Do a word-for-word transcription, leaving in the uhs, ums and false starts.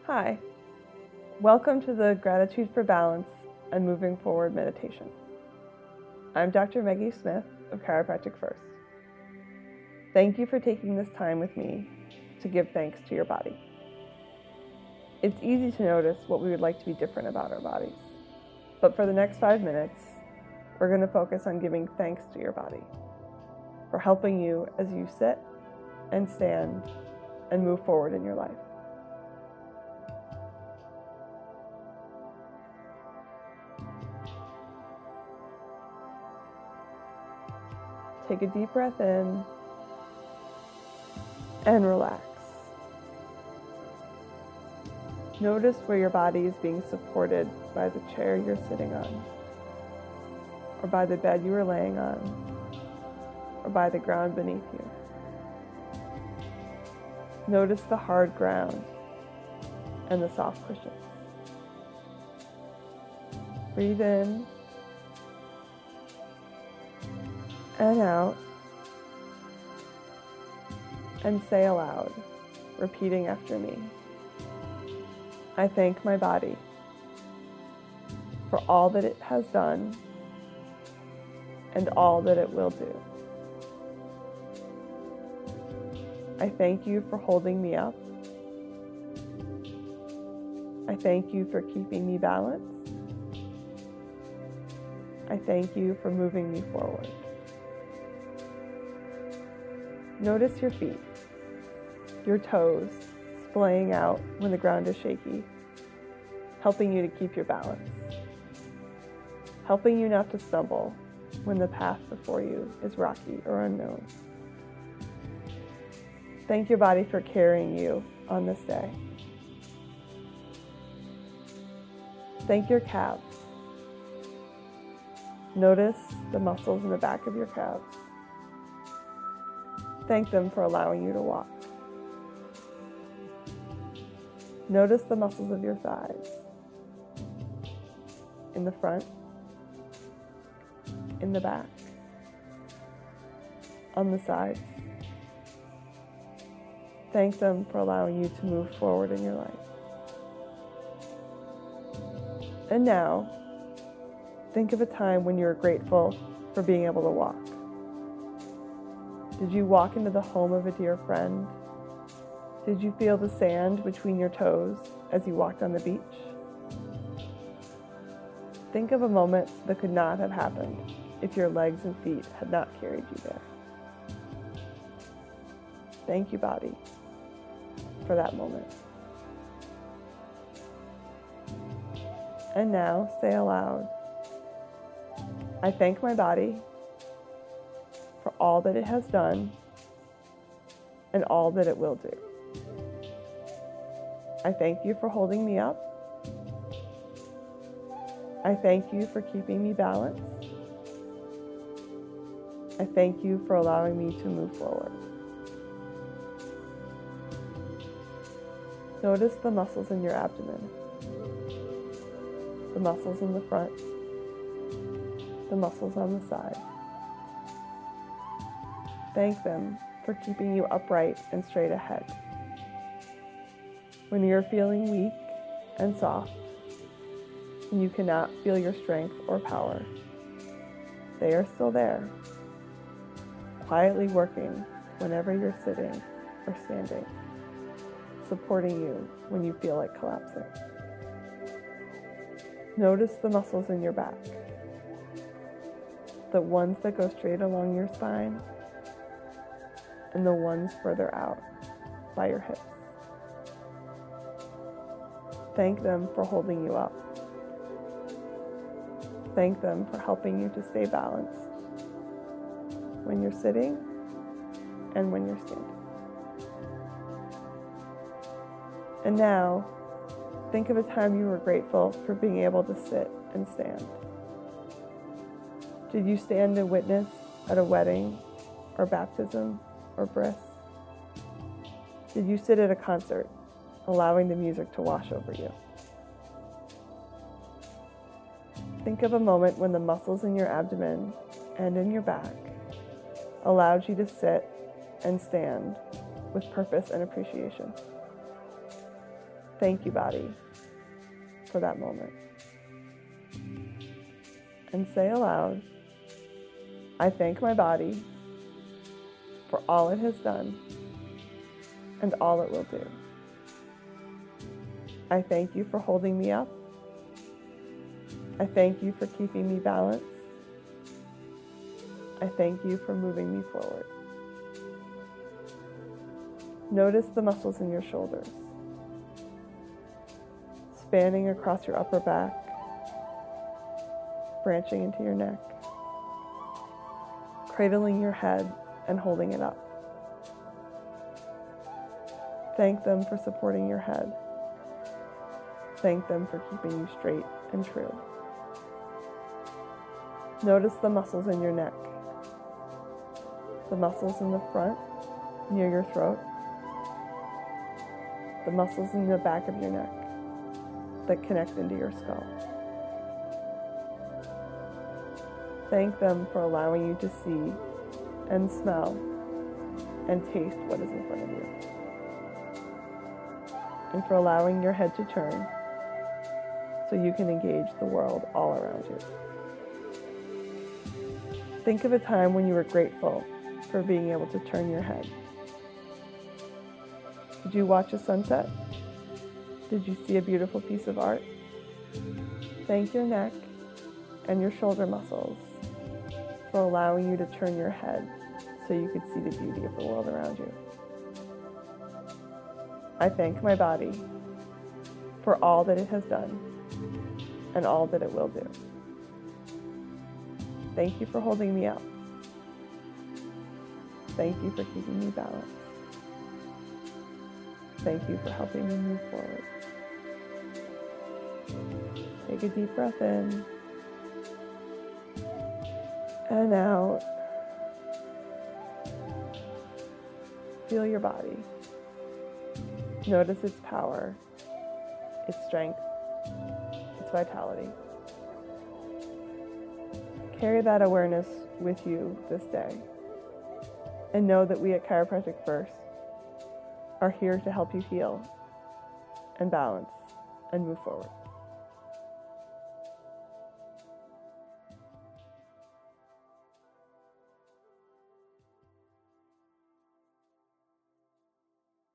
Hi, welcome to the Gratitude for Balance and Moving Forward meditation. I'm Doctor Maggie Smith of Chiropractic First. Thank you for taking this time with me to give thanks to your body. It's easy to notice what we would like to be different about our bodies, but for the next five minutes, we're going to focus on giving thanks to your body for helping you as you sit and stand and move forward in your life. Take a deep breath in and relax. Notice where your body is being supported by the chair you're sitting on, or by the bed you are laying on, or by the ground beneath you. Notice the hard ground and the soft cushions. Breathe in and out, and say aloud, repeating after me. I thank my body for all that it has done and all that it will do. I thank you for holding me up. I thank you for keeping me balanced. I thank you for moving me forward. Notice your feet, your toes splaying out when the ground is shaky, helping you to keep your balance, helping you not to stumble when the path before you is rocky or unknown. Thank your body for carrying you on this day. Thank your calves. Notice the muscles in the back of your calves. Thank them for allowing you to walk. Notice the muscles of your thighs, in the front, in the back, on the sides. Thank them for allowing you to move forward in your life. And now, think of a time when you were grateful for being able to walk. Did you walk into the home of a dear friend? Did you feel the sand between your toes as you walked on the beach? Think of a moment that could not have happened if your legs and feet had not carried you there. Thank you, body, for that moment. And now, say aloud, I thank my body for all that it has done and all that it will do. I thank you for holding me up. I thank you for keeping me balanced. I thank you for allowing me to move forward. Notice the muscles in your abdomen, the muscles in the front, the muscles on the side. Thank them for keeping you upright and straight ahead. When you're feeling weak and soft, and you cannot feel your strength or power, they are still there, quietly working whenever you're sitting or standing, supporting you when you feel like collapsing. Notice the muscles in your back, the ones that go straight along your spine, and the ones further out by your hips. Thank them for holding you up. Thank them for helping you to stay balanced when you're sitting and when you're standing. And now, think of a time you were grateful for being able to sit and stand. Did you stand and witness at a wedding or baptism or bris? Did you sit at a concert, allowing the music to wash over you? Think of a moment when the muscles in your abdomen and in your back allowed you to sit and stand with purpose and appreciation. Thank you, body, for that moment. And say aloud, I thank my body for all it has done and all it will do. I thank you for holding me up. I thank you for keeping me balanced. I thank you for moving me forward. Notice the muscles in your shoulders, spanning across your upper back, branching into your neck, cradling your head and holding it up. Thank them for supporting your head. Thank them for keeping you straight and true. Notice the muscles in your neck, the muscles in the front near your throat, the muscles in the back of your neck that connect into your skull. Thank them for allowing you to see and smell and taste what is in front of you, and for allowing your head to turn so you can engage the world all around you. Think of a time when you were grateful for being able to turn your head. Did you watch a sunset? Did you see a beautiful piece of art? Thank your neck and your shoulder muscles for allowing you to turn your head so you could see the beauty of the world around you. I thank my body for all that it has done and all that it will do. Thank you for holding me up. Thank you for keeping me balanced. Thank you for helping me move forward. Take a deep breath in and out. Feel your body. Notice its power, its strength, its vitality. Carry that awareness with you this day, and know that we at Chiropractic First are here to help you heal and balance and move forward.